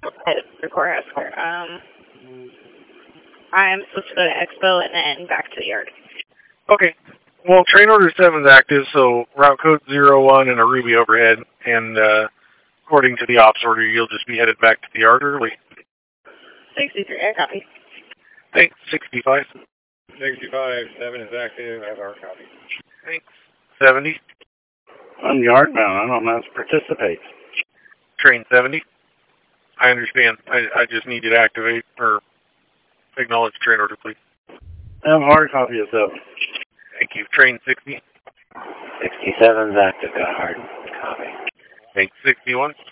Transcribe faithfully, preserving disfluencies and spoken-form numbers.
The courthouse square. Um, I'm supposed to go to Expo and then back to the yard. Okay. Well, train order seven is active, so route code zero one and a Ruby overhead, and uh, according to the ops order, you'll just be headed back to the yard early. sixty-three, I copy. Thanks, sixty-five. sixty-five, seven is active, as our copy. Thanks, seventy. I'm yard bound, I don't know how to participate. Train seventy. I understand. I, I just need you to activate or acknowledge train order, please. I have a hard copy of seven. Thank you. Train sixty. sixty-seven's active, got hard copy. Thanks, sixty-one.